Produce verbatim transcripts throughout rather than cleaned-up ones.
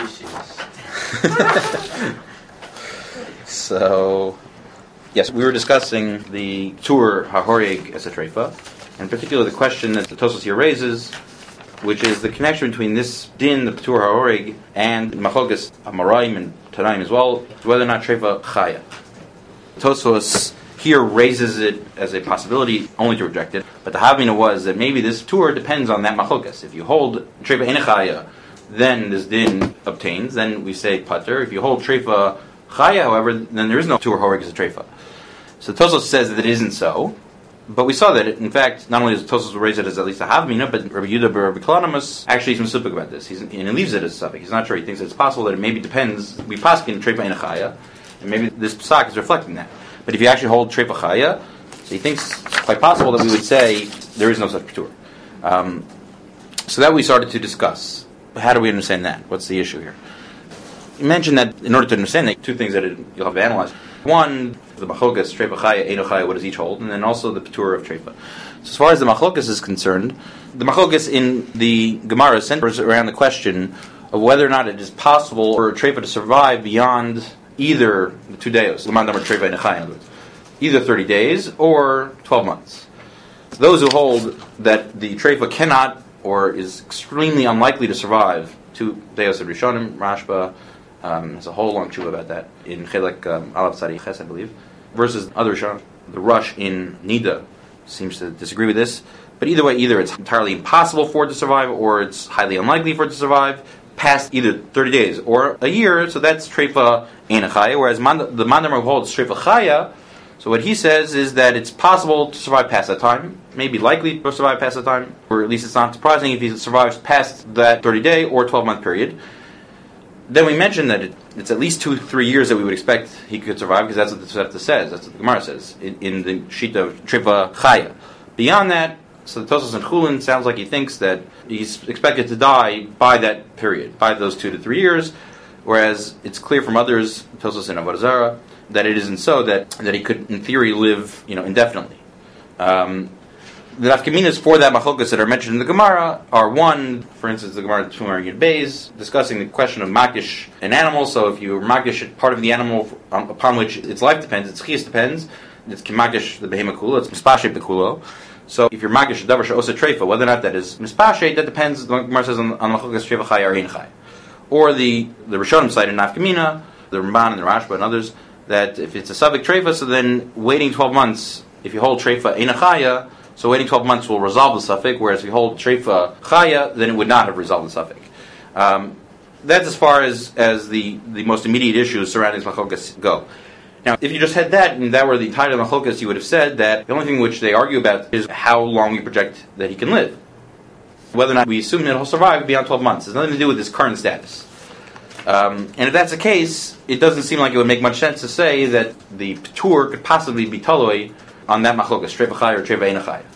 So, yes, we were discussing the Tur HaHoreg as a treifa, and in particular the question that the Tosfos here raises, which is the connection between this din, the Tur HaHoreg, and Machlokas Amoraim and Tanaim as well, whether or not treifa chaya. Tosfos here raises it as a possibility, only to reject it, but the Havmina was that maybe this Tur depends on that Machlokas. If you hold treifa ein chaya, then this din obtains, then we say pater. If you hold treifa chaya, however, then there is no Tur HaHoreg as a treifa. So Tosfos says that it isn't so, but we saw that, it, in fact, not only does Tosfos raise it as at least a Havmina, but Rabbi Yehuda bar Rabbi Kalanamus actually is specific about this. He's, and he leaves it as a suffix. He's not sure. He thinks that it's possible that it maybe depends. We paskin treifa ein chaya, and maybe this psak is reflecting that. But if you actually hold treifa chaya, so he thinks it's quite possible that we would say there is no such Tur. Um, so that we started to discuss. How do we understand that? What's the issue here? You mentioned that in order to understand that, two things that it, you'll have to analyze. One, the machlokas, treifa chaya, ein chaya, what does each hold? And then also the patur of treifa. So as far as the machlokas is concerned, the machlokas in the Gemara centers around the question of whether or not it is possible for a treifa to survive beyond either the two deos, l'man damar treifa ein chaya, in other words, either thirty days or twelve months. Those who hold that the treifa cannot or is extremely unlikely to survive two deos of Rishonim, Rashba, Um, there's a whole long tshuva about that in Chelek um, Alav Tzadi Ches, I believe, versus other Rishon. The Rush in Nida seems to disagree with this. But either way, either it's entirely impossible for it to survive, or it's highly unlikely for it to survive past either thirty days or a year. So that's treifa ein chaya. Whereas man, the Mandamar holds treifa chaya. So what he says is that it's possible to survive past that time, maybe likely to survive past that time, or at least it's not surprising if he survives past that thirty-day or twelve-month period. Then we mentioned that it, it's at least two, three years that we would expect he could survive, because that's what the Tosefta says. That's what the Gemara says in, in the sheet of treifa chaya. Beyond that, so the Tosfos and Chulin sounds like he thinks that he's expected to die by that period, by those two to three years. Whereas it's clear from others, Tosfos and Avodah Zarah, that it isn't so. That that he could, in theory, live, you know, indefinitely. Um, The nafkaminas for that machlokas that are mentioned in the Gemara are, one, for instance, the Gemara Tumar Yud Beis, discussing the question of makish an animal. So if you makish part of the animal um, upon which its life depends, its chiyas depends, it's kimakish the behema kula, it's mispashet bekulo. So if you're makish a davar she'osa treifa, whether or not that is mispashet, that depends. The Gemara says on, on machlokas treifa chaya or ein chaya. Or the the Rishonim side in nafkamina, the Ramban and the Rashba and others, that if it's a savik treifa, so then waiting twelve months, if you hold treifa ein chaya, so waiting twelve months will resolve the suffix, whereas if you hold treifa chaya, then it would not have resolved the suffix. Um, that's as far as, as the, the most immediate issues surrounding machlokas go. Now, if you just had that, and that were the entire machlokas, you would have said that the only thing which they argue about is how long we project that he can live. Whether or not we assume that he'll survive beyond twelve months. It has nothing to do with his current status. Um, and if that's the case, it doesn't seem like it would make much sense to say that the patur could possibly be taloi on that machlokas, treifa chaya or treifa ein chaya.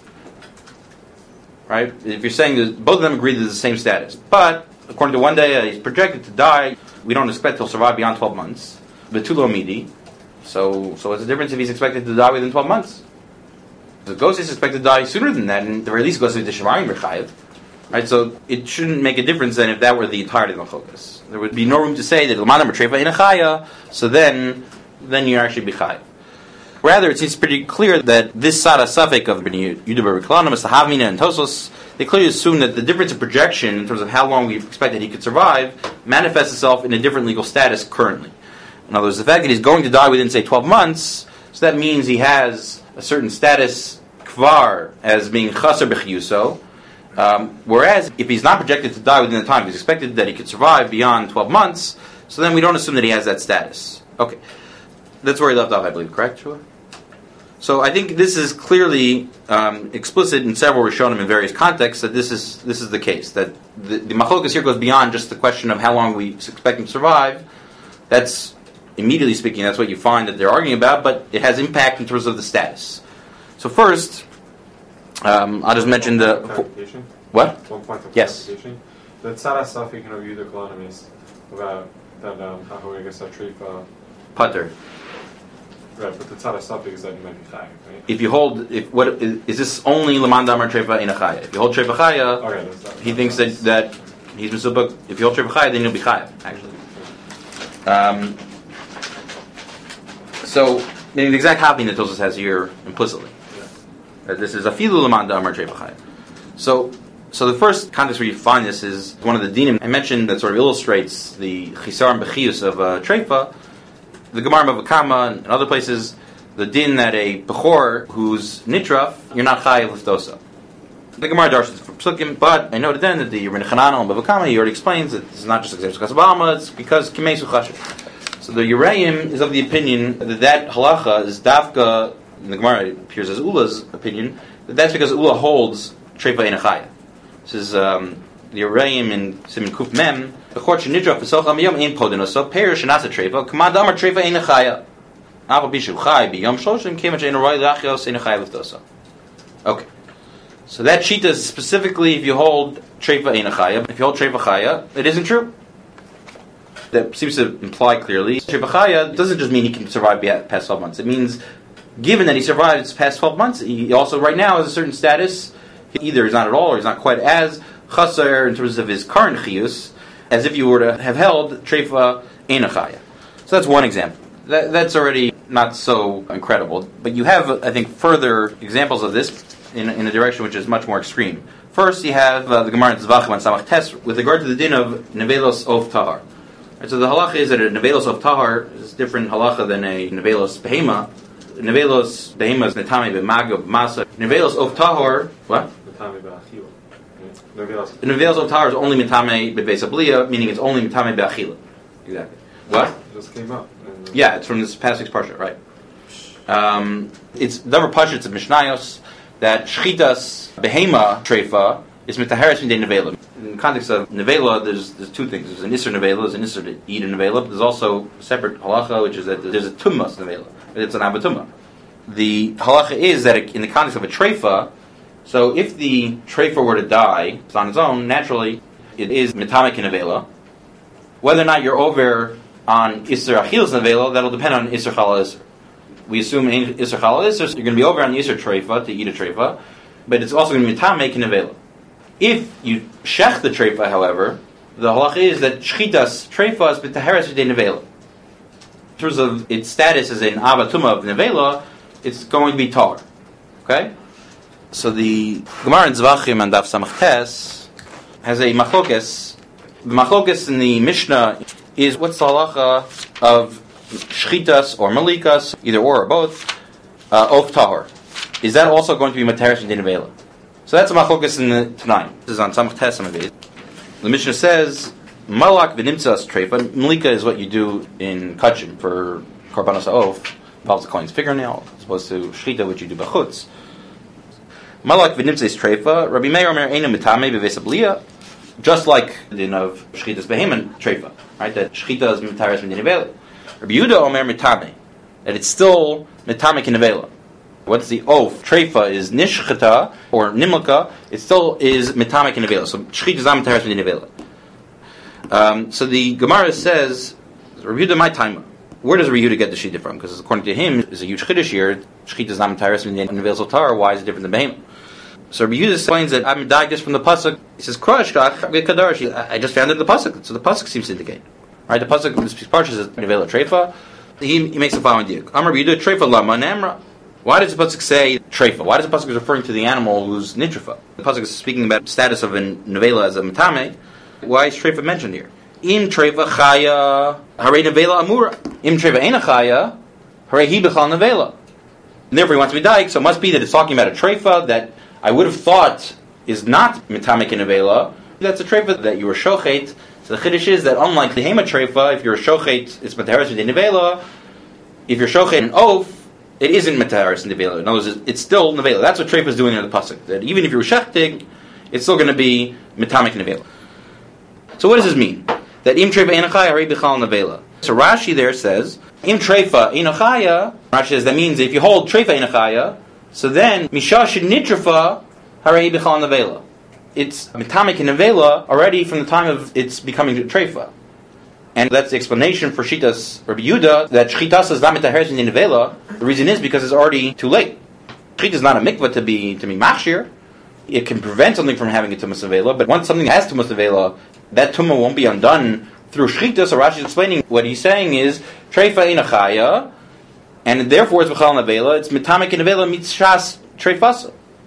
Right? If you're saying that both of them agree that it's the same status, but according to one day uh, he's projected to die, we don't expect he'll survive beyond twelve months. Betulo midi. So, so what's the difference if he's expected to die within twelve months? The ghost is expected to die sooner than that, and at the very least goes to the Shemarim Rechayev. Right? So it shouldn't make a difference then if that were the entirety of the machlokas. There would be no room to say that l'manam treifa ein chaya. So then, then you actually be chayev. Rather, it seems pretty clear that this Sada Safek of Yehuda bar Kalanamus, the Havmina and Tosfos, they clearly assume that the difference of projection in terms of how long we expect that he could survive manifests itself in a different legal status currently. In other words, the fact that he's going to die within, say, twelve months, so that means he has a certain status kvar as being chaser b'chiyuso, um, whereas if he's not projected to die within the time, he's expected that he could survive beyond twelve months, so then we don't assume that he has that status. Okay. That's where he left off, I believe, correct, Shua? So I think this is clearly um, explicit in several Rishonim in various contexts that this is this is the case, that the, the machlokas here goes beyond just the question of how long we expect him to survive. That's, immediately speaking, that's what you find that they're arguing about, but it has impact in terms of the status. So first, um, I'll just mention the... What? One point of yes. clarification. The tzara safik of Yehuda Kalanamis about that Hahoeg is a treifa... Pater. Right, but the tzara safik is that you might be chayev, right? If you hold, if what is, is this only l'man damar treifa ein chaya? If you hold treifa chaya, okay, that's that. he thinks that, that he's Mesubak. If you hold Treifa Chaya, then you'll be Chayav, actually. Um, so, meaning the exact copy that Tosfos has here implicitly. Uh, this is Afilu L'man Da'amar Treifa Chaya. So, so the first context where you find this is one of the dinim I mentioned that sort of illustrates the Chisar and Bechius of uh, Treifa. The Gemara Bava Kama and other places, the din that a Bechor who's Nitraf, you're not Chayav Liftosa. The Gemara darshans for Psukim, but I noted then that the Rebbeinu Chananel and Bava Kama, he already explains that it's not just because of Alma, it's because Kimesu Chashiv. So the Yereim is of the opinion that that halacha is Dafka, in the Gemara it appears as Ula's opinion, that that's because Ula holds Treifa Ein Chaya. This is um, the Yereim in Siman Kuf Mem, Bechor Shenidraf V'soch Amayom Ein Podinoso, Perish Shenasa Treifa, Kamad Amar Treifa Ein Chaya. Ava Bishu Chai B'Yom Shloshim Kemach Ein Roy Lachios Ein Chaya Liftosa. Okay. So that shita is specifically if you hold Treifa Ein Chaya. If you hold Treifa Chaya, it isn't true. That seems to imply clearly Treifa Chaya doesn't just mean he can survive past twelve months. It means, given that he survived past twelve months, he also right now has a certain status. Either he's not at all, or he's not quite as chasar in terms of his current chiyus, as if you were to have held Treifa Ein Chaya. So that's one example. That, that's already not so incredible. But you have, I think, further examples of this in, in a direction which is much more extreme. First, you have uh, the Gemara in Zvachim on Samach Tes with regard to the din of Nevelos of Tahar. Right, so the halacha is that a Nevelos of Tahar is different halacha than a Nevelos Behema. Nevelos Behema is Netame B'Magab Masa. Nevelos of Tahar, what? Netame B'Achila. Nevelos. Nevelos of Tahar is only Netame B'Beis Abliya, meaning it's only Netame B'Achila. Exactly. What? It just came up. Yeah, it's from this past week's parsha, right? Um, it's Davar Pasha, it's a Mishnayos that Shchitas Behema Treifa is Mitaharis Midei Nevela. In the context of Nevela, there's there's two things. There's an Isser Nevela, there's an Isser to eat a Nevela. There's also a separate halacha, which is that there's a Tummas Nevela. It's an Abatumma. The halacha is that in the context of a Treifa, so if the Treifa were to die on its own, naturally, it is Mitamek Nevela. Whether or not you're over on Isser Achil's Nevela, that'll depend on Isser Chala Isser. We assume Isser Chala Isser, so you're going to be over on Isser Treifa, to eat a Treifa, but it's also going to be Mitamek Nevela. If you shech the Treifa, however, the halacha is that Shchitas Treifa is B'Taharas V'Dei Nevela. In terms of its status as an Abatuma of Nevela, it's going to be tar. Okay? So the Gemara in Zvachim and Daf Samach Tes has a machlokes. The machlokes in the Mishnah is what's the halacha of shchitas or malikas, either or or both, uh, of tahor. Is that also going to be materis and dinavela? So that's a machlokes in the Tanaim. This is on Samach Tes Samaved. The Mishnah says malak v'nimtzas treifa. Malika is what you do in kachim for korbanos ha'of, involves the kohen's fingernail, as opposed to shchita, which you do b'chutz. Malak v'nimtzas treifa. Rabbi Meir Omer einu mitame b'veis abliya. Just like the din of shchitas beheman treifa, right? That shchita is mitaris midinavela. Rabbi Yehuda Omer mitame, that it's still mitame kinavela. What's the oath? Treifa is nishchita or nimlaka. It still is mitame kinavela. So shchita is not mitaris midinavela. Um, so the Gemara says, Rabbi Yehuda my time. Where does Rabbi Yehuda get the shita from? Because according to him, it's a huge chiddush here. Shchita is not mitaris midinavela sotar. Why is it different than beheman? So Rabbi Yehuda explains that I'm dying just from the pasuk. He says, I just found it in the pasuk. So the pasuk seems to indicate. Right? The pasuk in this parsha says, Nevela Treifa. He, he makes the following diuk. Amar Rabbi Yehuda, Treifa lama namra. Why does the pasuk say Treifa? Why does the pasuk is referring to the animal who's nitrifa? The pasuk is speaking about the status of a Nevela as a matame. Why is Treifa mentioned here? Im Treifa chaya, hare Nevela amura. Im Treifa ena chaya, hare hi b'chal Nevela. And therefore he wants to be dying, so it must be that it's talking about a Treifa that I would have thought is not mitamek in Nevela. That's a treifa that you were shochet. So the chiddush is that unlike the hema treifa, if you're a shochet, it's mitaharis in Nevela. If you're shochet an oath, it isn't mitaharis in Nevela. In other words, it's still Nevela. That's what treifa is doing in the pasuk. That even if you're shechtig, it's still going to be mitamek in Nevela. So what does this mean? That im treifa enachaya hari bichal Nevela. So Rashi there says im treifa enachaya. Rashi says that means if you hold treifa enachaya, so then, Misha should nitrafa harei b'chal nevela. It's mitamek in nevela already from the time of its becoming treifa. And that's the explanation for Shitas Rabbi Yehuda, that Shchitas is not mitaheres in nevela. The reason is because it's already too late. Shchita is not a mikvah to be to be machshir. it can prevent something from having a tumas avela, but once something has tumas avela, that tumah won't be undone through shchita. So Rashi is explaining what he's saying is treifa eina chaya, and therefore it's b'chal avela. It's mitamek in avela mitzshas treifasa.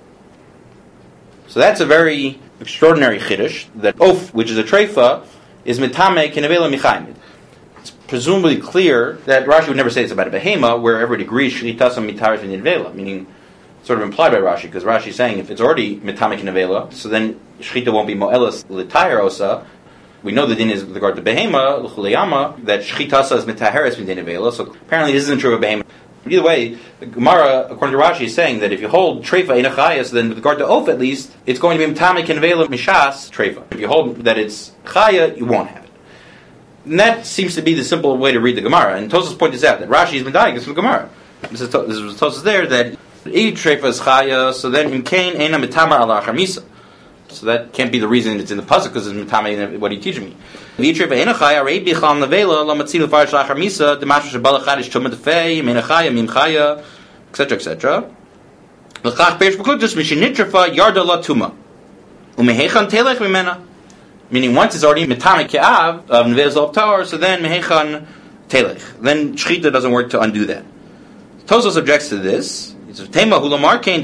So that's a very extraordinary chiddush that oaf, which is a treifa, is mitamek in avela michayim. It's presumably clear that Rashi would never say it's about a behema, where everybody agrees shchitasa mitaris in avela, meaning sort of implied by Rashi, because Rashi is saying if it's already mitamek in avela, so then shchita won't be moelas l'tayar osa. We know the din is with regard to behema l'chuleyama that shchitasa is mitaheres min din avela. So apparently this isn't true of behema. Either way, the Gemara, according to Rashi, is saying that if you hold treifa eina chaya, so then with regard to oaf at least, it's going to be mitamek in avela mishas treifa. If you hold that it's chaya, you won't have it. And that seems to be the simple way to read the Gemara. And Tosfos points out that Rashi is medayik from the Gemara. This is this is Tosfos there that E treifa is chaya, so then in kain eina mitamar ala chamisa. So that can't be the reason it's in the pasuk because it's mitamar what he teaches me. E treifa eina chaya rei bichal nevela la matzil farish la chamisa the mashra shabala chadish tumah defei eina chaya mim chaya etc etc. L'chach perish b'kudus mishinitrafa yarda la tuma umehechan telech mimena. Meaning once it's already mitamar ke'av of nevela of tower, so then mehechan telech. Then shchita doesn't work to undo that. Tosfos objects to this. We never find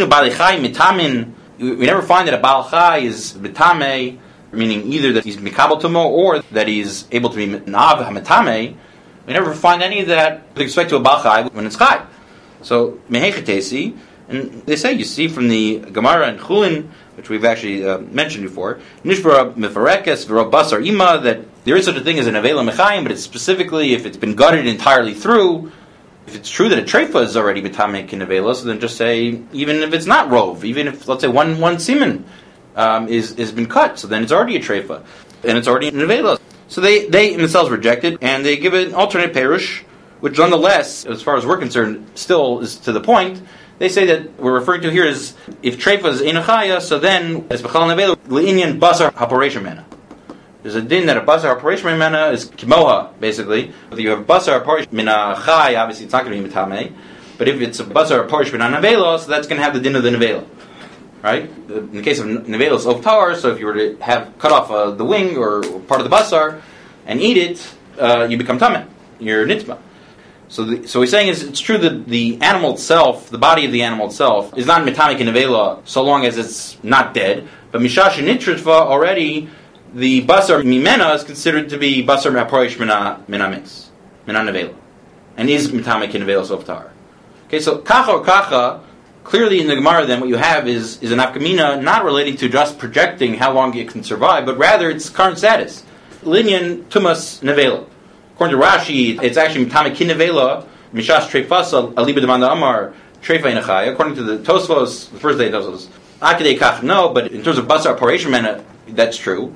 that a Baal Chai is mitame, meaning either that he's mikabel tumo or that he's able to be nav hamitame. We never find any of that with respect to a Baal Chai when it's Chai. So mehechetesi, and they say you see from the Gemara and Chulin, which we've actually uh, mentioned before, nishbara mefarekes v'ro basar ima, that there is such a thing as an avela mechayim, but it's specifically if it's been gutted entirely through. If it's true that a treifa is already b'tamek in avela, so then just say, even if it's not rov, even if, let's say, one one semen um, is has been cut, so then it's already a treifa, and it's already in avela. So they, they themselves reject it, and they give an alternate perush, which nonetheless, as far as we're concerned, still is to the point. They say that we're referring to here is, if treifa is eina chaya, so then, it's b'chal avela, l'inyan basar haporesh mena. There's a din that a basar haporish mina is kimoha, basically. If you have basar haporish mina chai, obviously it's not going to be mitame. But if it's a basar haporish mina nevela, so that's going to have the din of the nevela. Right? In the case of nevela, it's oftar, so if you were to have cut off uh, the wing or part of the basar and eat it, uh, you become tameh. You're nitzma. So the, so he's saying is it's true that the animal itself, the body of the animal itself, is not mitamek in nevela so long as it's not dead. But mishash nitritva already, the basar mimena is considered to be basar haporish mina mina mix, mina nevela, and is mitamek in nevela softar. Okay, so kacha or kacha, clearly in the Gemara then what you have is is an afkamina not relating to just projecting how long it can survive, but rather its current status. Linyan tumas nevela. According to Rashi, it's actually mitamek in nevela mishas treifasa aliba demanda amar treifa inachai. According to the Tosfos, the first day Tosfos, akadei kach no, but in terms of basar haporish mina, that's true.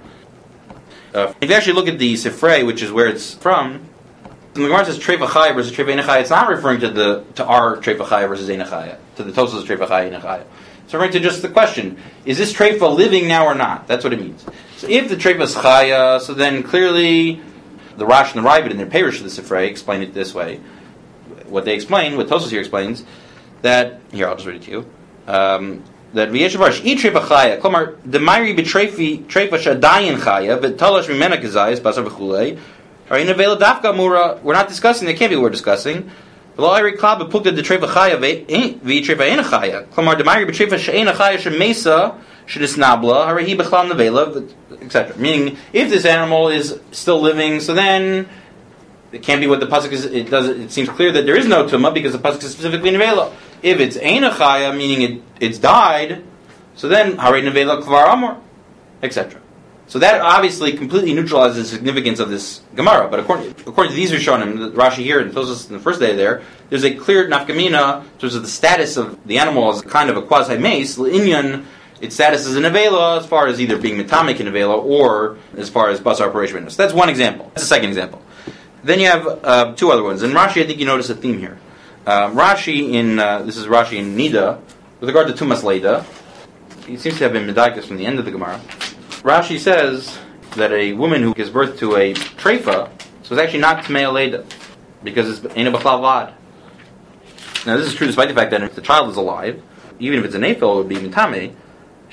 Uh, if you actually look at the Sifrei, which is where it's from, when the Gemara says Treifa Chaya versus Treifa Eina Chaya, it's not referring to the to our Treifa Chaya versus Eina Chaya, to the Tosfos Treifa Chaya Eina Chaya. It's referring to just the question: is this Treifa living now or not? That's what it means. So if the Treifa is Chaya, so then clearly the Rash and the Ravid in their Perish of the Sifrei explain it this way. What they explain, what Tosfos here explains, that here I'll just read it to you. Um, that v'yeshavash e treifa chaya, klamar the mayri betreifi treifa shadayin chaya, but talash mimena kazayis basar v'chulei. Harin avela dafka mura. We're not discussing. That can't be what we're discussing. V'lo ayri klab bepukta the treifa chaya v'treifa eina chaya. Klamar the mayri betreifa she'eina chaya shemesa shedisnabla harihi b'chlam nevela, et cetera. Meaning, if this animal is still living, so then it can't be what the pasuk is. It does. It seems clear that there is no tumah because the pasuk is specifically nevela. If it's eina chaya, meaning it it's died, so then harei nevela kvar amor, et cetera. So that obviously completely neutralizes the significance of this Gemara. But according, according to these Rishonim, the Rashi here and Tosfos in the first day there, there's a clear nafkamina in terms of the status of the animal as kind of a quasi mace l'inyan. Its status is an avela as far as either being mitamek in avela or as far as basar operation. So that's one example. That's the second example. Then you have uh, two other ones. In Rashi, I think you notice a theme here. Uh, Rashi in uh, this is Rashi in Nida with regard to Tumas Leida. He seems to have been medaykus from the end of the Gemara. Rashi says that a woman who gives birth to a treifa, so it's actually not Tmei Leida because it's Eina B'chlal Vad. Now this is true despite the fact that if the child is alive, even if it's a nefil, it would be mitame.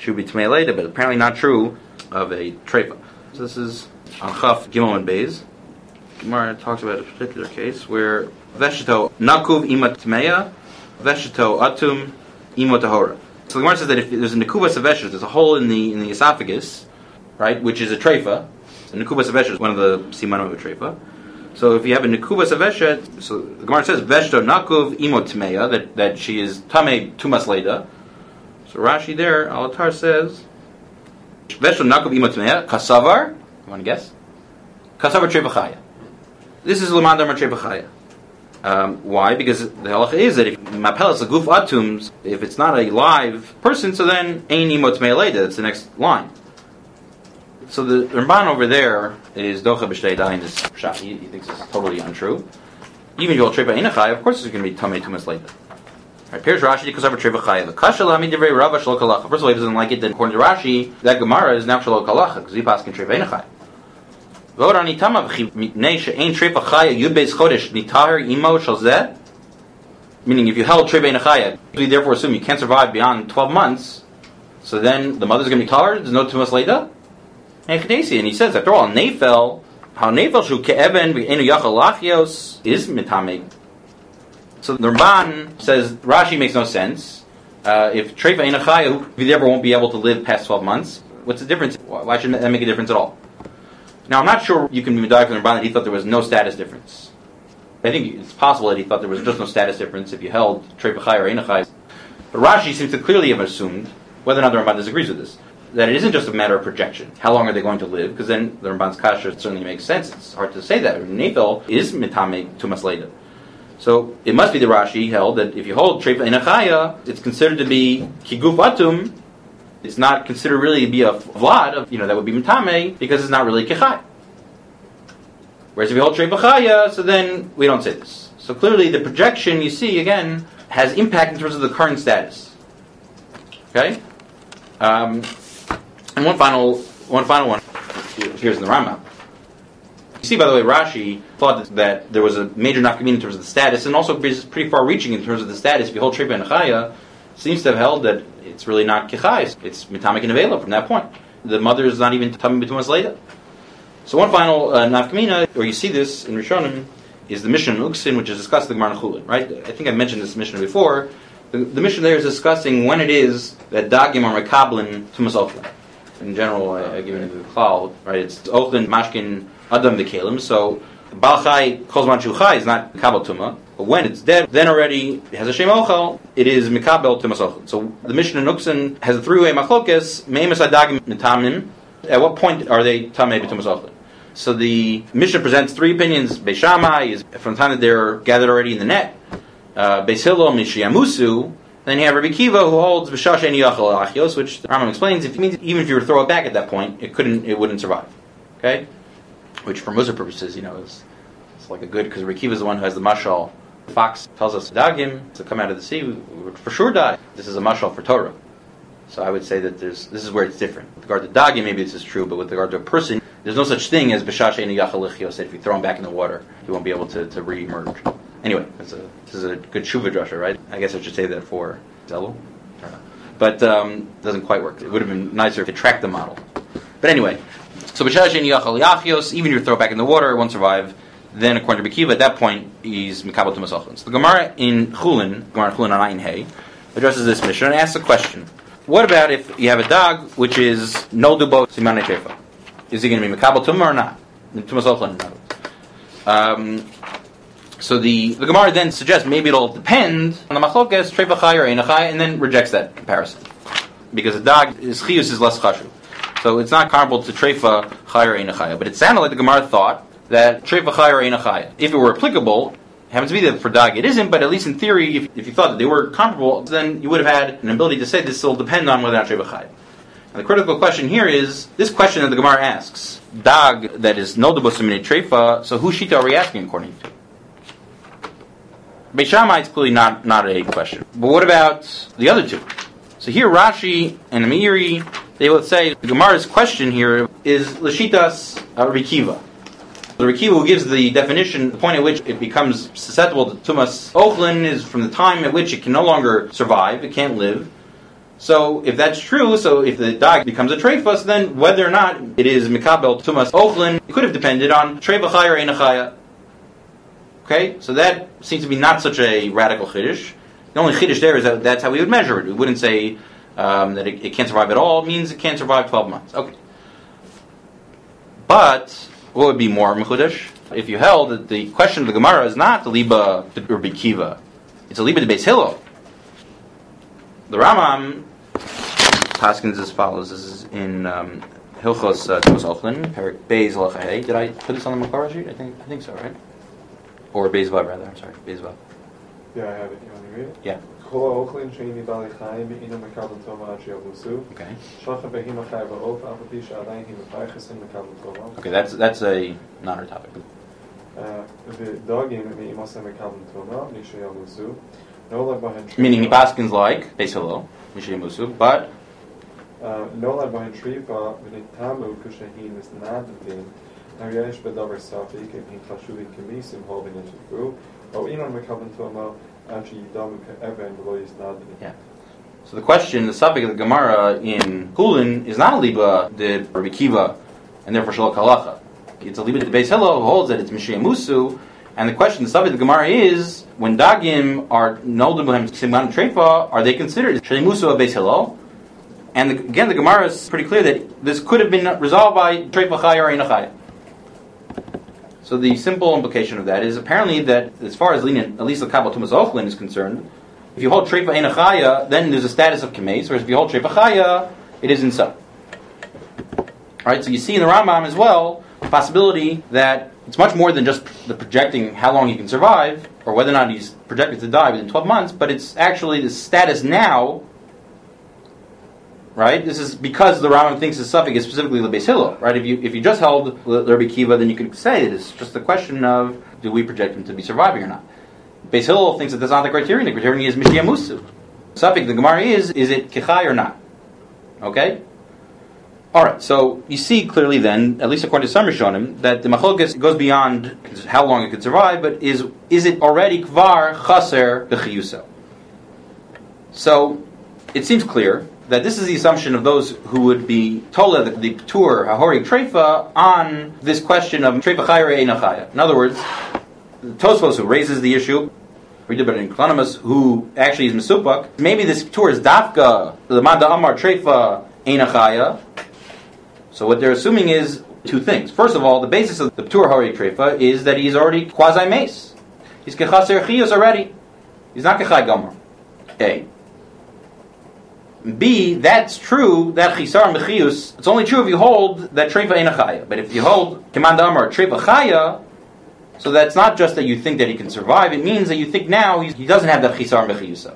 she would be Tamei Leda, but apparently not true of a Treifa. So this is on Chaf Gimel and Beis. Gemara talks about a particular case where Veshito Nakuv Ima Tmeya, Veshito Atum Ima Tahora. So the Gemara says that if there's a Nekubas of Veshet, there's a hole in the in the esophagus, right, which is a Treifa. A Nekubas of Veshet is one of the Simanim of a Treifa. So if you have a Nekubas of Veshet, so the Gemara says Veshito Nakuv Ima Tmeya, that, that she is Tamei Tumas Leda. So Rashi there, Alatar says Veshito Nakuv Ima Tmeya, Kasavar. You want to guess? Kasavar Treifa Chaya. This is Lamandar Treifa Chaya. Um, why? Because the halacha is that if mapelas aguf atums, if it's not a live person, so then ein imot me'aleda. That's the next line. So the Ramban over there is docha b'shtei dayin is shot. He, he thinks it's totally untrue. Even if you'll trefa einachai, of course it's going to be tamei tumas leda. Right? Pirush Rashi because of trefa chaya. The kasha lami divrei Rava shlo kalacha. First of all, he doesn't like it. Then according to Rashi, that Gemara is now shlo kalacha because he passes trefa einachai. Meaning, if you held Trei Bein Achaya, we therefore assume you can't survive beyond twelve months, so then the mother's going to be taller, there's no Tumas Leda? And he says, after all, Nefel, how Nefel Shu Ke'eben V'enu Yachal Lachios is Mitameg. So the Ramban says, Rashi makes no sense. Uh, if Trei Bein Achaya, we therefore won't be able to live past twelve months, what's the difference? Why should that make a difference at all? Now, I'm not sure you can be medayek from the Ramban that he thought there was no status difference. I think it's possible that he thought there was just no status difference if you held Trei B'chai or Einachai. But Rashi seems to clearly have assumed, whether or not the Ramban disagrees with this, that it isn't just a matter of projection. How long are they going to live? Because then the Ramban's kasha certainly makes sense. It's hard to say that. Nefel is mitame tumas leda. So it must be the Rashi held that if you hold Trei B'chai, it's considered to be kiguf atum. It's not considered really to be a vlad of, you know, that would be mitame because it's not really kichai. Whereas if you hold Trei B'chaya, so then we don't say this. So clearly the projection you see again has impact in terms of the current status. Okay, um, and one final, one final one appears in the Rambam. You see, by the way, Rashi thought that, that there was a major nafkamina in terms of the status, and also pretty far-reaching in terms of the status. If you hold Trei B'chaya, seems to have held that it's really not kichai, it's mitamek and avela from that point. The mother is not even tamei b'tumas leda. So one final uh, nafkamina, or you see this in Rishonim, is the Mishnah in Uksin, which is discussed in the Gemara Chulin. Right? I think I mentioned this Mishnah before. The, the Mishnah there is discussing when it is that dagim are mekablin tumas ochlin. In general, I, I give it into the cloud. Right? It's ochlin mashkin adam v'kelim. So balchai kozman shuchai is not mekabel tuma. But when it's dead, then already it has a shem ochel, it is mikabel tumas ochlin. So the Mishnah in Uksin has a three-way machlokes, meimas adagim mitamim. At what point are they tamei b'tumas ochlin? So the Mishnah presents three opinions. Beis Shammai is from the time that they're gathered already in the net. Uh, Beis Hillel mishiyamusu. Then you have Rabbi Kiva who holds b'shash ein yachal achios, which the Rambam explains. If it means even if you were to throw it back at that point, it couldn't, it wouldn't survive. Okay, which for Musar purposes, you know, is it's like a good because Rabbi Kiva is the one who has the mashal. The fox tells us dagim to come out of the sea, we would for sure die. This is a mashal for Torah. So I would say that there's this is where it's different. With regard to dagim, maybe this is true, but with regard to a person, there's no such thing as b'shash ein yachal achios. If you throw him back in the water, he won't be able to, to re-emerge. Anyway, that's a, this is a good shuva drasha, right? I guess I should say that for Zelu. But um, it doesn't quite work. It would have been nicer if it tracked the model. But anyway, so b'shash ein yachal achios, even if you throw it back in the water, it won't survive. Then, according to Bekiva, at that point, he's mikabel tumas ochlin. So the Gemara in Chulin, Gemara Chulin on Ayin Hey, addresses this mission and asks a question. What about if you have a dog which is noldubo simanei treifa? Is he going to be mikabel tumah or not? Tumas ochlin. Um So the, the Gemara then suggests maybe it'll depend on the machlokes Trei B'chai or Einachai, and then rejects that comparison because the dog is chiyus is less chashuv. So it's not comparable to Treifa Chai or Einachai. But it sounded like the Gemara thought that Treifa Chai or Einachai, if it were applicable, happens to be that for dog it isn't, but at least in theory, if, if you thought that they were comparable, then you would have had an ability to say this will depend on whether or not Treifa Chai. And the critical question here is this question that the Gemara asks: dog that is noldubo simanei treifa. So whose shita are we asking according to? Beis Shammai is clearly not, not a question. But what about the other two? So here Rashi and Amiri, they will say the Gemara's question here is Lashitas uh, Rikiva. The Rikiva who gives the definition, the point at which it becomes susceptible to Tumas Ochlin is from the time at which it can no longer survive, it can't live. So if that's true, so if the dog becomes a treifa, so then whether or not it is mikabel tumas ochlin, it could have depended on treifa chaya or eina chaya. Okay, so that seems to be not such a radical chiddush. The only chiddush there is that that's how we would measure it. We wouldn't say um, that it, it can't survive at all. It means it can't survive twelve months. Okay. But what would be more mechudesh? If you held that the question of the Gemara is not the liba to Rabbi Kiva, it's a liba to Beis Hillel. The Rambam paskins as follows. This is in um, Hilchos uh, Tumas Ochlin, Perik Beis Halacha Hey. Did I put this on the Makara sheet? I think I think so, right? Or Beis Vav rather. I'm sorry, Beis Vav. Yeah, I have it. You want to read it? Yeah. Okay. Okay, that's that's a non topic. Meaning he paskins like Beis Hillel, Mishei Musu, but no like behind Shrifa when it tamu kushahin is nadin. Now yesh bedavar safik and he chashuvi kemisim holding it through. Oh, inon mekabel toma actually yidam even below is nadin. Yeah. So the question, the subject of the Gemara in Kulin is not a liba de Rabbi Kiva, and therefore shalok halacha. It's a liba de Beis Hillel who holds that it's Mishei Musu. And the question, the subject of the Gemara is, when dagim are noldim b'hem siman treifa, are they considered Mishei Musu of Beis Hillel? And the, again, the Gemara is pretty clear that this could have been resolved by treifa chaya or eina chaya. So the simple implication of that is apparently that as far as lenient, at least the Kabbalah Tumas Ochlin is concerned, if you hold treifa eina chaya, then there's a status of kemes, whereas if you hold treifa chaya, it is in sub. Alright, so you see in the Rambam as well, the possibility that it's much more than just the projecting how long he can survive, or whether or not he's projected to die within twelve months, but it's actually the status now, right? This is because the Rambam thinks the suffix is specifically the Beis Hillel, right? If you if you just held Rabbi Kiva, then you could say it is just a question of, do we project him to be surviving or not? Beis Hillel thinks that that's not the criterion. The criterion is Mishia Musu. Suffix, the Gemara is, is it Kichai or not? Okay? Alright, so you see clearly then, at least according to some Rishonim, that the Machlokes goes beyond how long it could survive, but is is it already Kvar Chaser B'chiyuso? So, it seems clear that this is the assumption of those who would be told that the Ptur Hahori Treifa on this question of Treifa Chayre Eina Chaya. In other words, Tosfos, who raises the issue, we did it in Klonimus, who actually is Mesupak, maybe this Ptur is Dafka, the Manda Amar Treifa Eina Chaya. So what they're assuming is two things. First of all, the basis of the Ptur Hahori Treifa is that he's already quasi-mace. He's Kechaser Chiyos already. He's not Kechai Gomer. A. B, that's true, that Chisar and Mechius, it's only true if you hold that Treifa Eina Chaya. But if you hold Keman Damar Treifa Chaya, so that's not just that you think that he can survive, it means that you think now he's, he doesn't have that Chisar and Mechius.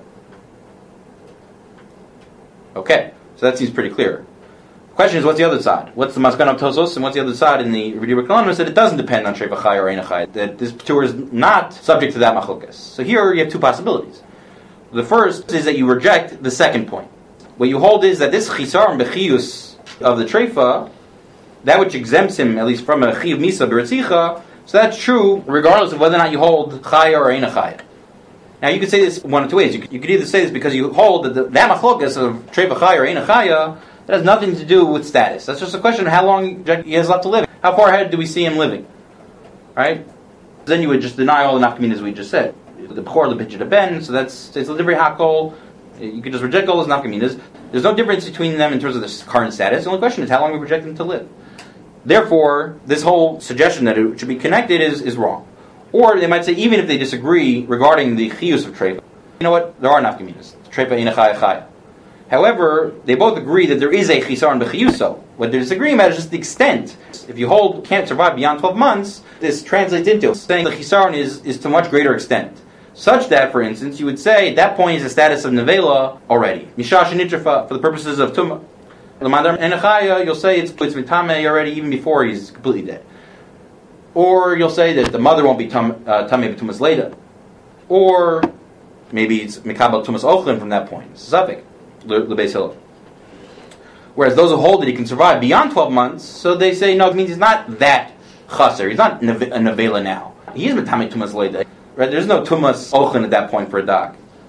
Okay, so that seems pretty clear. The question is, what's the other side? What's the Maskan of Tosos, and what's the other side in the Rebbe Kolonus? That it doesn't depend on Treifa Chaya or Eina Chaya, that this Ptur is not subject to that Machlokes. So here you have two possibilities. The first is that you reject the second point. What you hold is that this Chisar and Bechiyus of the Treifa, that which exempts him, at least from a Chiv Misa B'Retzicha, so that's true regardless of whether or not you hold Chaya or Eina Chaya. Now you could say this one of two ways. You could, you could either say this because you hold that the, that Machlokes of Treifa Chaya or Eina Chaya, that has nothing to do with status. That's just a question of how long he has left to live. How far ahead do we see him living? Right? Then you would just deny all the nafkaminas we just said. The Bechor, the Bidjit, the Ben, so that's it's a livery hakol. You could just reject all those nafkaminas. There's no difference between them in terms of the current status. The only question is how long we project them to live. Therefore, this whole suggestion that it should be connected is, is wrong. Or they might say, even if they disagree regarding the chiyus of treifa, you know what? There are nafkaminas. Treifa eina chaya chaya. However, they both agree that there is a chisar and b'chiyuso. What they're disagreeing about is just the extent. If you hold can't survive beyond twelve months, this translates into saying the chisar is, is to much greater extent. Such that, for instance, you would say at that point is the status of nevela already. Mishash and nitrafa, for the purposes of tumah. The madam enechaya, you'll say it's it's mitame already even before he's completely dead. Or you'll say that the mother won't be tam, uh, tamei b'tumas later. Or maybe it's mikabel tumas ochlin from that point. It's a suffix. The Beis Hillel. Whereas those who hold that he can survive beyond twelve months, so they say, no, it means he's not that chaser. He's not a nevela now. He is mitame tumas later. Right? There's no tumas ochlin at that point for a dog.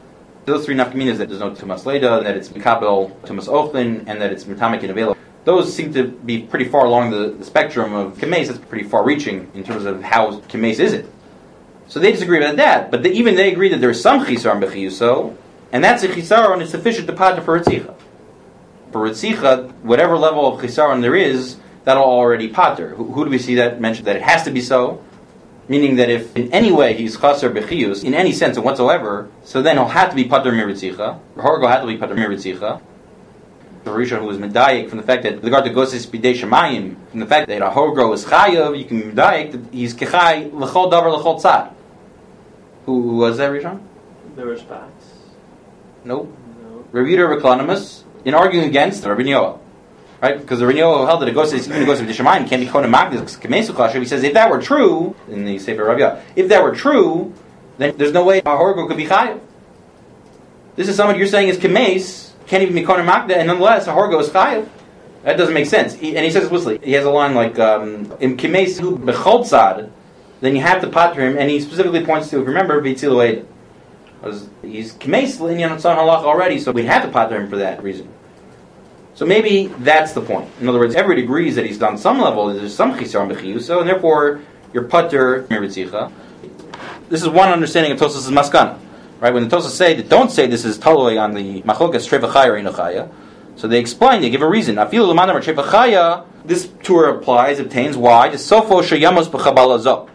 Those three nafkaminas, that there's no tumas leda, that it's mikabel tumas ochlin, and that it's mitamek and available. Those seem to be pretty far along the, the spectrum of kemes. That's pretty far-reaching in terms of how kemes is it. So they disagree about that, but they, even they agree that there is some chisaron b'chiyuso, and that's a chisaron is sufficient to pater for ritzicha. For ritzicha, whatever level of chisaron there is, that'll already pater. Who, who do we see that mentioned that it has to be so? Meaning that if in any way he's chaser b'chiyus, in any sense whatsoever, so then he'll have to be pater miritzicha. Horgo had to be pater miritzicha. The Rishon who was medayik from the fact that with regard to gosis bidei shemayim, from the fact that a horgo is chayav, you can be medayik that he's kechai l'chol davar l'chol tzad. Who, who was that, Rishon? There were Spatz. Nope. No. Rabbi Yehuda Reklonimus, in arguing against Rabbi Yoel. Right? Because the Rabbi Yoel held that a gosis, even a gosis bidei shemayim can't be kohen magdis k'mesu chashav. He says if that were true, in the Sefer Rabbi Yoel, if that were true, then there's no way a horgo could be chayav. This is someone you're saying is k'mes, can't even be kohen magda, and nonetheless a horgo is chayav. That doesn't make sense. He, and he says explicitly, he has a line like um, in k'mes hu b'chol tzad, then you have to pater him, and he specifically points to, if you remember, v'tzilu ed. He's k'mes l'inyan tzon halach already, so we'd have to pater him for that reason. So maybe that's the point. In other words, everybody agrees that he's done some level, there's some chisaron b'chiyuso, and therefore you're pater miritzicha. This is one understanding of Tosas' maskana. Right, when the Tosas say that don't say this is taloi on the machokas trevachaya or inachaya, so they explain, they give a reason. Afilu l'manam trevachaya, this tour applies, obtains. Why? The sofo sheyamos b'chabalazo.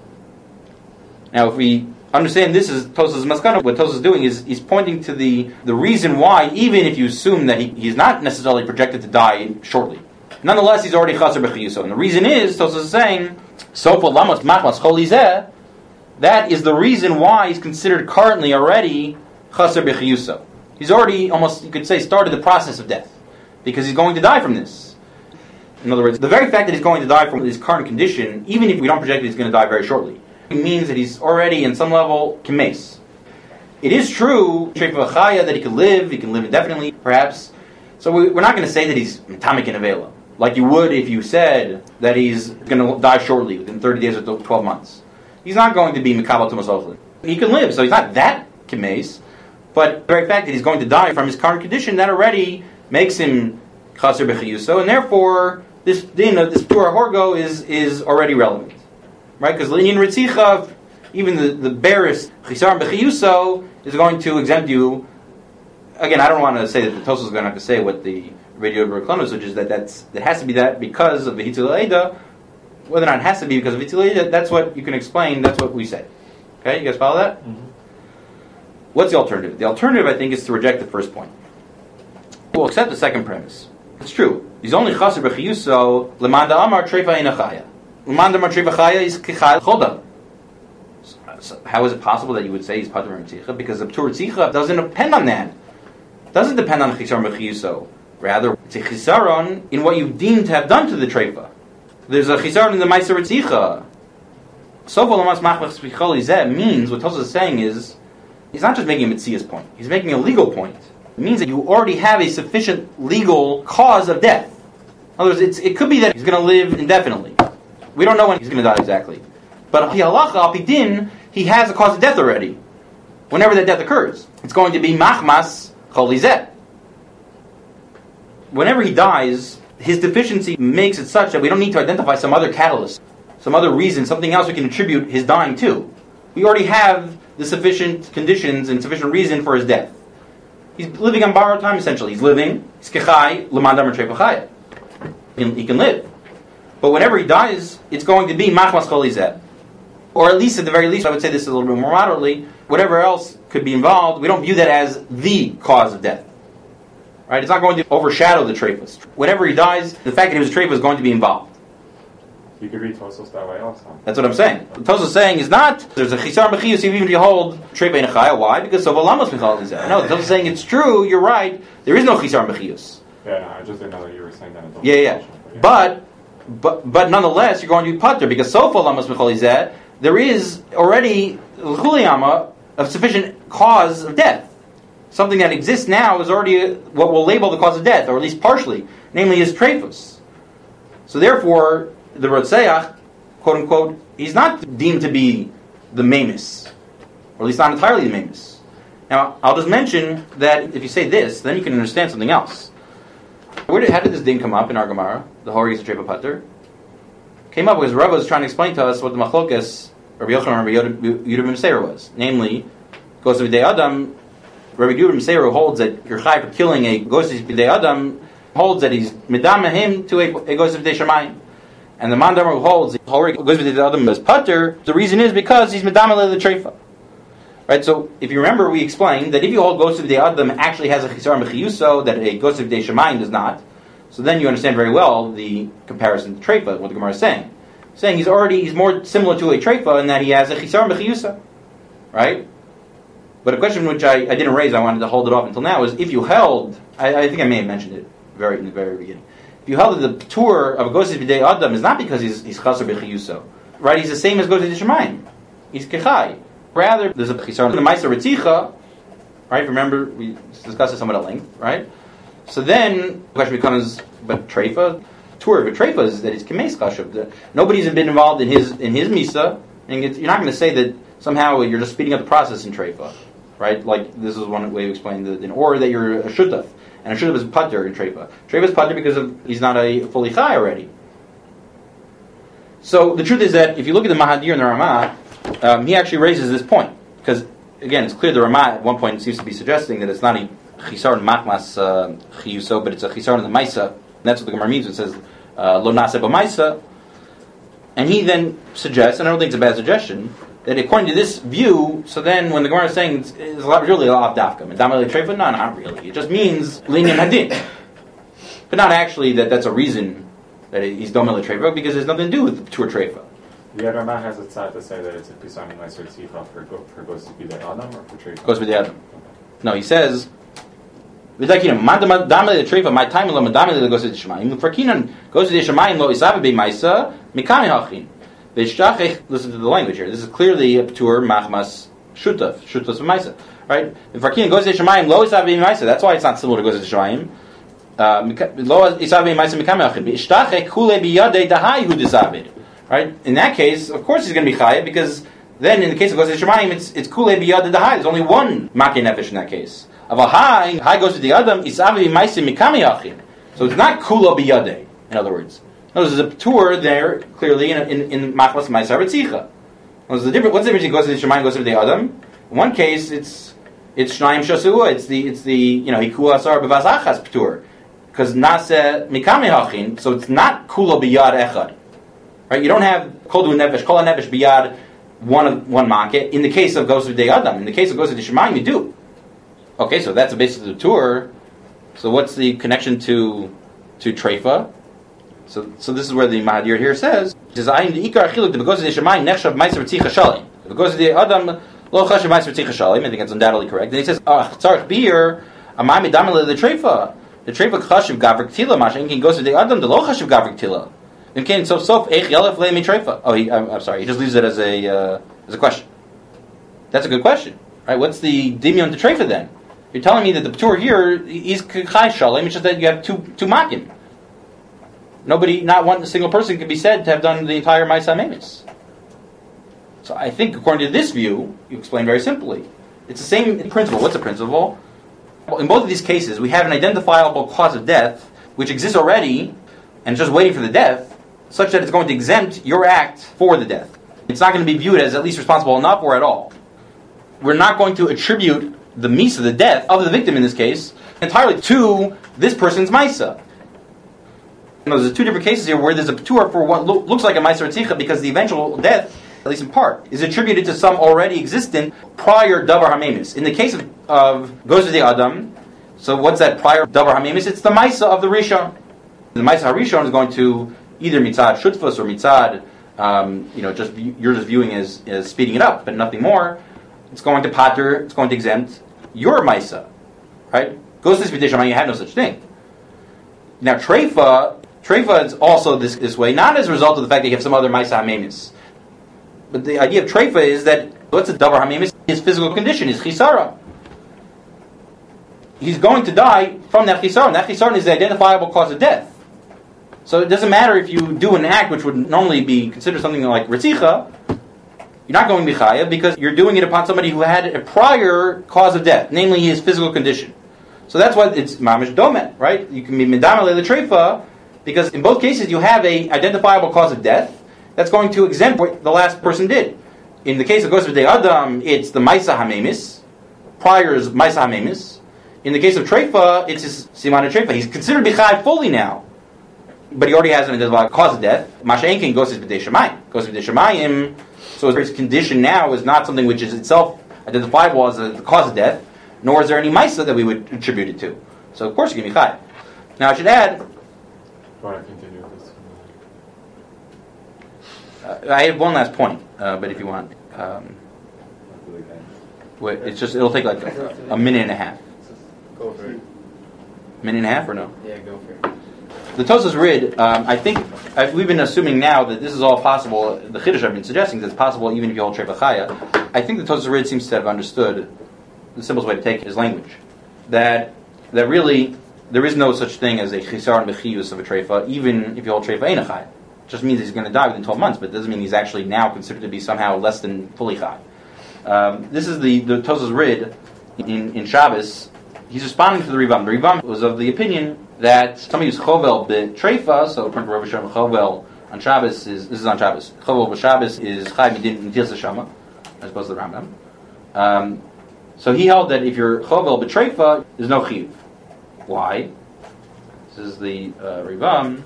Now, if we understand this is Tosas maskana, what Tosas is doing is he's pointing to the the reason why, even if you assume that he, he's not necessarily projected to die shortly, nonetheless he's already chaser b'chiyuso. And the reason is Tosas is saying sofo lamos machmas cholizeh. That is the reason why he's considered currently already chaser b'chiyuso. He's already, almost, you could say, started the process of death. Because he's going to die from this. In other words, the very fact that he's going to die from his current condition, even if we don't project that he's going to die very shortly, it means that he's already, in some level, kemes. It is true, that he could live, he can live indefinitely, perhaps. So we, we're not going to say that he's mitamek and avela, like you would if you said that he's going to die shortly, within thirty days or twelve months. He's not going to be mikabel tumas ochlin. He can live, so he's not that kemes. But the very fact that he's going to die from his current condition, that already makes him chaser b'chiyuso, and therefore this din of this pura horgo is is already relevant, right? Because l'inyan ritzicha, even the the barest chisaron b'chiyuso is going to exempt you. Again, I don't want to say that the Tosas is going to have to say what the radio Reklonimus, which is that that's that has to be that because of the v'tzilu eda. Whether or not it has to be because of v'tzilu, that's what you can explain, that's what we say. Okay, you guys follow that? Mm-hmm. What's the alternative? The alternative, I think, is to reject the first point. We'll accept the second premise. It's true. He's only chaser b'chiyuso l'manda amar treifa inachaya. L'manda amar treifa chaya is kichai l'chodam. How is it possible that you would say he's pater miritzicha? Because the ptur ritzicha doesn't depend on that. It doesn't depend on chisaron b'chiyuso. Rather, it's a chisaron in what you deem to have done to the treifa. There's a chisaron in the ma'aser ritzicha. Sofa lamas machmach svichol izeh means, what Tosas is saying is, he's not just making a mitzias point, he's making a legal point. It means that you already have a sufficient legal cause of death. In other words, it's, it could be that he's going to live indefinitely. We don't know when he's going to die exactly. But al pi halacha, al pi din, he has a cause of death already. Whenever that death occurs, it's going to be machmas chol izeh. Whenever he dies, his deficiency makes it such that we don't need to identify some other catalyst, some other reason, something else we can attribute his dying to. We already have the sufficient conditions and sufficient reason for his death. He's living on borrowed time, essentially. He's living, he's kechai, l'mandam trefachaya. He can live. But whenever he dies, it's going to be machmas chol izeh. Or at least, at the very least, I would say this a little bit more moderately, whatever else could be involved, we don't view that as the cause of death. Right? It's not going to overshadow the treifus. Whenever he dies, the fact that he was a treifus is going to be involved. You could read Tosas that way also. That's what I'm saying. What Tosas is saying is not, there's a chisaron b'chiyus even if you hold treifa inachaya. Why? Because of alamos michal izeh. No, Tosas is saying it's true, you're right, there is no chisaron b'chiyus. Yeah, no, I just didn't know that you were saying that. In yeah, yeah. But, but, but nonetheless, you're going to be pater, because sofa alamos michal izeh, there is already l'chuliyama of sufficient cause of death. Something that exists now is already what we'll label the cause of death, or at least partially, namely his treifus. So therefore, the Rotzeach, quote unquote, he's not deemed to be the mamus, or at least not entirely the mamus. Now, I'll just mention that if you say this, then you can understand something else. Where did, how did this din come up in our Gemara? The Hori Yisrael Pater came up because Rava was trying to explain to us what the Machlokes Rabbi Yochanan and Rabbi Yehuda ben Meseira was. Namely, Gos B'dei Adam, Rabbi Yehuda ben Meseira holds that you're chai for killing a Gos B'dei Adam, holds that he's medama him to a, a Gos B'dei Shamayim. And the Mandamar who holds the Hori Gos B'dei Adam as Pater, the reason is because he's medama le treifa. Right, so if you remember, we explained that if you hold Gos B'dei Adam actually has a Chisar Mechiyuso, that a Gos B'dei Shamayim does not, so then you understand very well the comparison to treifa, what the Gemara is saying. Saying he's already, he's more similar to a treifa in that he has a Chisar Mechiyusa. Right? But a question which I, I didn't raise, I wanted to hold it off until now, is if you held, I, I think I may have mentioned it very in the very beginning, if you held that the tour of a Gos B'dei Adam is not because he's, he's Chasar B'chiyuso, right? He's the same as Gos B'dei Shamayim. He's Kechai. Rather, there's a Chisar in the Ma'aser Ritzicha, right? Remember, we discussed this somewhat at length, right? So then, the question becomes, but Treifa? Tour of a Treifa is that it's Kemes Chashav. Nobody's been involved in his in his Misa, and it's, you're not going to say that somehow you're just speeding up the process in Treifa, right? Like, this is one way to explain the, or that you're a Shutaf, and a Shutaf is Pater in Treifa. Treifa is Pater because of, he's not a fully Chai already. So, the truth is that, if you look at the Mahadir and the Ramah, um, he actually raises this point, because, again, it's clear the Ramah at one point seems to be suggesting that it's not a Chisar Machmas uh, Chiyuso, but it's a Chisar in the Maisa, and that's what the Gemara means. It says, Lo Nase B'Maisa, and he then suggests, and I don't think it's a bad suggestion, that according to this view, so then when the Gemara is saying it's, it's really a lot of dafka, medama le treifa, no, not really. It just means linyan hadin, but not actually that that's a reason that he's doma le treifa, because there's nothing to do with pure treifa. The other man has a tzad to say that it's a pisani meiser tzicha for for Gos B'dei Adam or for treifa. Gos B'dei Adam. No, he says. It's like, you know, madama le treifa, my time lo madama le Gos B'dei Shamayim. For kinan Gos B'dei Shamayim lo isabe be ma'isa mikami hachin. Listen to the language here. This is clearly a p'tur machmas shutaf, shutaf v'maisa, right? If Farkin goes to Shemayim, lo isav v'maisa. That's why it's not similar to goes to Shemayim. Lo isav v'maisa mikamei achim. Kule biyadei dahai hu disabed. Right? In that case, of course, he's going to be chayav, because then in the case of goes to Shemayim, it's it's kule biyadei dahai. There's only one makei nefesh in that case. Aval hai hai goes to the adam isav v'maisa mikamei achim. So it's not kula biyadei. In other words. No, there's a tour there, clearly, in in, in Machmas Ma'aser Ritzicha. What's the difference? What's the difference? He goes to the Shemayim, goes to the Adam. In one case, it's it's Shnayim Shasua. It's the it's the you know Hikul Asar B'Vazachas tour, because Nase Mikame Hachin. So it's not Kula Biyad Echad, right? You don't have Kol Du Nefesh Kol Nefesh Biyad one of one market. In the case of goes to the Adam, in the case of goes to the Shemayim, you do. Okay, so that's the basis of the tour. So what's the connection to to Treifa? So, so this is where the Mahadir here says, he says, "Ayin ikar achiluk because of the Shemayim nechshav ma'aser ritzicha shalim. Because of the Adam lo chashav ma'aser ritzicha shalim." I think that's undoubtedly correct. Then he says, "Ah, tzarich beer amay medamel the treifa. The treifa chashav gavrik tila masha. Inkin goes to the Adam the lo chashav gavrik tila. Inkin sof sof eich yelef le mi treifa." Oh, he, I'm, I'm sorry. He just leaves it as a uh, as a question. That's a good question, right? What's the dimion to treifa then? You're telling me that the p'tur here he's chai shalim. It's just that you have two two makim. Nobody, not one single person can be said to have done the entire Ma'aser Memis. So I think, according to this view, you explain very simply. It's the same principle. What's the principle? Well, in both of these cases, we have an identifiable cause of death, which exists already, and just waiting for the death, such that it's going to exempt your act for the death. It's not going to be viewed as at least responsible enough or at all. We're not going to attribute the misa, the death of the victim in this case, entirely to this person's Ma'aser. You know, there's two different cases here where there's a p'tur for what lo- looks like a Ma'aser Ritzicha, because the eventual death, at least in part, is attributed to some already existent prior Davar HaMemis. In the case of, of goes to the Adam, so what's that prior Davar HaMemis? It's the Ma'aser of the Rishon. The Ma'aser HaRishon is going to either mitzad shutfus or mitzad, um, you know, just you're just viewing as, as speeding it up, but nothing more. It's going to pater, it's going to exempt your Ma'aser, right? Goes to this B'dei you have no such thing. Now, Treifa, Treifa is also this, this way, not as a result of the fact that you have some other Ma'aser HaMemis. But the idea of Treifa is that, what's a Davar HaMemis? His physical condition is Chisara. He's going to die from that Chisara. That Chisara is the identifiable cause of death. So it doesn't matter if you do an act which would normally be considered something like Ritzicha, you're not going Michaya because you're doing it upon somebody who had a prior cause of death, namely his physical condition. So that's why it's Mamish Domet, right? You can be Medama Leila Treifa because in both cases you have a identifiable cause of death that's going to exempt what the last person did. In the case of Gos V'dei Adam, it's the Maisa HaMemis, prior's Maisa HaMemis. In the case of Treifa, it's his Simana Treifa. He's considered Bichai fully now, but he already has an identifiable cause of death. Masha'enkin Gos V'dei Shemayim. Gos V'dei Shemayim, so his condition now is not something which is itself identifiable as a, the cause of death, nor is there any Maisa that we would attribute it to. So of course you can be Chai. Now I should add, Do you want to continue with this? uh, I have one last point, uh, but if you want, um, wait, it's just, it'll take like a, a minute and a half. Go for it. Minute and a half or no? Yeah, go for it. The Tosas Rid, um, I think, I, we've been assuming now that this is all possible, the Chiddush I've been suggesting that it's possible even if you hold Trei V'Chaya. I think the Tosas Rid seems to have understood the simplest way to take his language. That that really, there is no such thing as a Chisar and Bechiyus of a Treifa, even if you hold Treifa Ein Chai. It just means he's going to die within twelve months, but it doesn't mean he's actually now considered to be somehow less than fully Chai. Um, this is the, the Tosas Rid in, in Shabbos. He's responding to the Rivam. The Rivam was of the opinion that somebody who's Chovel B'Treifa, so according to Rav Shem, Chovel on Shabbos is, this is on Shabbos, Chovel B'Shabbos is Chai Midin Netilas Hashama, as opposed to the Rambam. Um, so he held that if you're Chovel B'Treifa, there's no Chiyuv. Why? This is the uh, Rivam.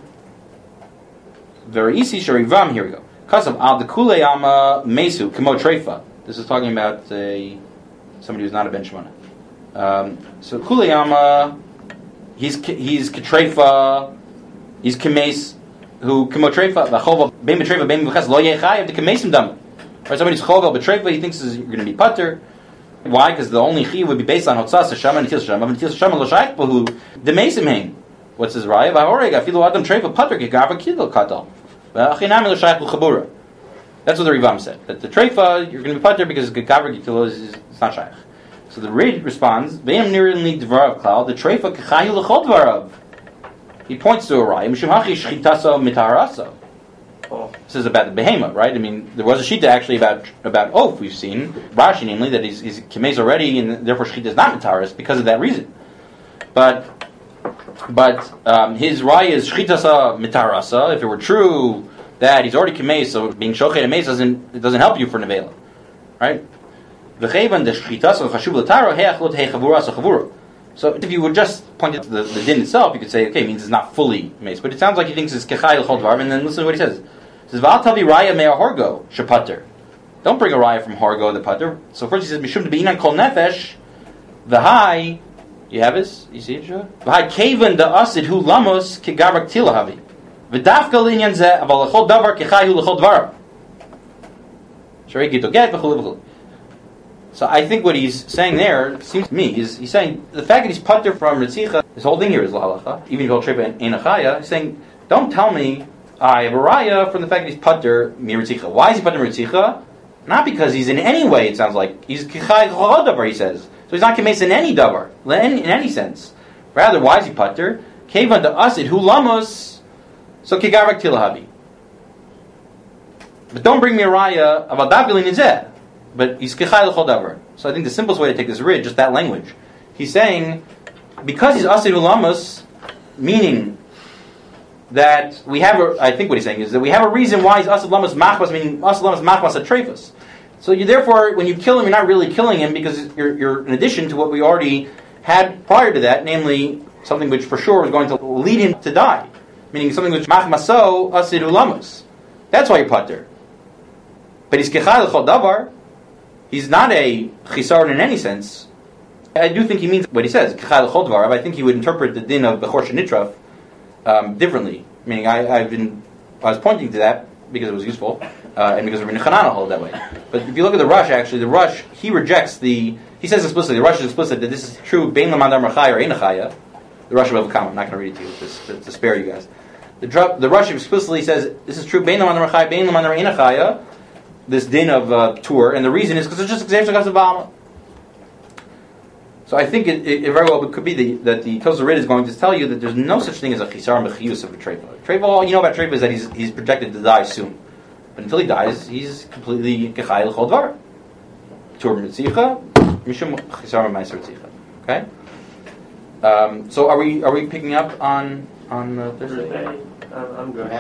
Very easy, Rivam, here we go. Kasav Al Dekule Ama Mesu Kemo Treifa. This is talking about a, somebody who's not a Ben Shemona. Um, so Kuleyama, he's he's Ketreifa, he's Kemes, who Kemotreifa, Vachova, Ben Betreifa, Ben Bechas, Lo Yechayev, the Kemesim Dam. Right, somebody's Chovel Betreifa, he thinks is, you're going to be Pater. Why? Because the only Chi would be based on Hotzas, Hashama, and Netilas Hashama, and Netilas Hashama, Lo Shaykh, who the Mesim Hain. What's his Raya? Vahoreg, Afilu Adam Treifa, Pater, Kegava Kidel Katal. Vachinami Lo Shaykh, Chabura. That's what the Rivam said. That the Treifa, you're going to be Pater because Kegava Kidel is not Shaykh. So the Rid responds, "Ve'em nirli dvarav klal the treifa k'chayu l'chol dvarav." He points to a raya, "Mishum hachi shchitasa mitarasa." This is about the behemoth, right? I mean, there was a shita actually about about oaf. We've seen Rashi, namely that he's he's kimes already, and therefore shchita is not mitaras because of that reason. But but um, his raya is shchitasa mitarasa. If it were true that he's already kimes, so being shochet a doesn't it doesn't help you for nevela, right? So if you would just point to the, the din itself, you could say, okay, it means it's not fully mace. But it sounds like he thinks it's kechai l'chol dvar, and then listen to what he says. He says, V'al tavi raya mea horgo shepater. Don't bring a raya from horgo the pater. So first he says, Mishum de'binan kol nefesh, v'hai, you have this? You see it, Shua? V'hai kevan da asid hu lamos kegarak tilahavi. V'dafka l'inyan zeh, aval l'chol davar kechai hu l'chol dvar. Sharei gito get, v'chul v'chul. So I think what he's saying there seems to me is he's saying the fact that he's putter from Ritzicha, his whole thing here is la'alacha, even if you hold trepa in achaya. He's saying, don't tell me I have a raya from the fact that he's putter mi Ritzicha. Why is he putter mi Ritzicha? Not because he's in any way. It sounds like he's kichai chol davar. He says so. He's not kemes in any davar, in any sense. Rather, why is he putter? Kevan da asid hu lamos so kigarak tilahabi. But don't bring me a raya about davilin nizeh. But he's kechai l'chol davar. So I think the simplest way to take this rid, just that language. He's saying, because he's asid ulamos, meaning that we have a, I think what he's saying is that we have a reason why he's asid ulamos machmas, meaning asid ulamos machmas atrefus. So you therefore, when you kill him, you're not really killing him because you're, you're in addition to what we already had prior to that, namely something which for sure was going to lead him to die. Meaning something which machmaso asid ulamos. That's why you're pater. But he's kechai l'chol davar. He's not a chisaron in any sense. I do think he means what he says, k'chai l'chol dvarav. I think he would interpret the din of bechor shenitraf um, differently. Meaning, I, I've been, I was pointing to that because it was useful, uh, and because Rabbi Chanana held that way. But if you look at the Rush, actually, the Rush he rejects the. He says explicitly, the Rush is explicit that this is true. Bein l'mandar marchaya or einachaya. The Rush of Avakam. I'm not going to read it to you just to, to spare you guys. The, the Rush explicitly says this is true. Bein l'mandar marchaya, bein l'mandar einachaya. This din of uh, tour, and the reason is because it's just example of Ba'alma. So I think it, it, it very well could be the, that the Tosas Rid is going to tell you that there's no such thing as a chisar mechiyus of a treifa. Treifa, all you know about treifa is that he's he's projected to die soon. But until he dies, he's completely gechayil chol dvar. Tur mitzicha, mishum chisar meiser tzicha. Okay. Um, so are we are we picking up on on uh, Thursday? Thursday. I'm, I'm good.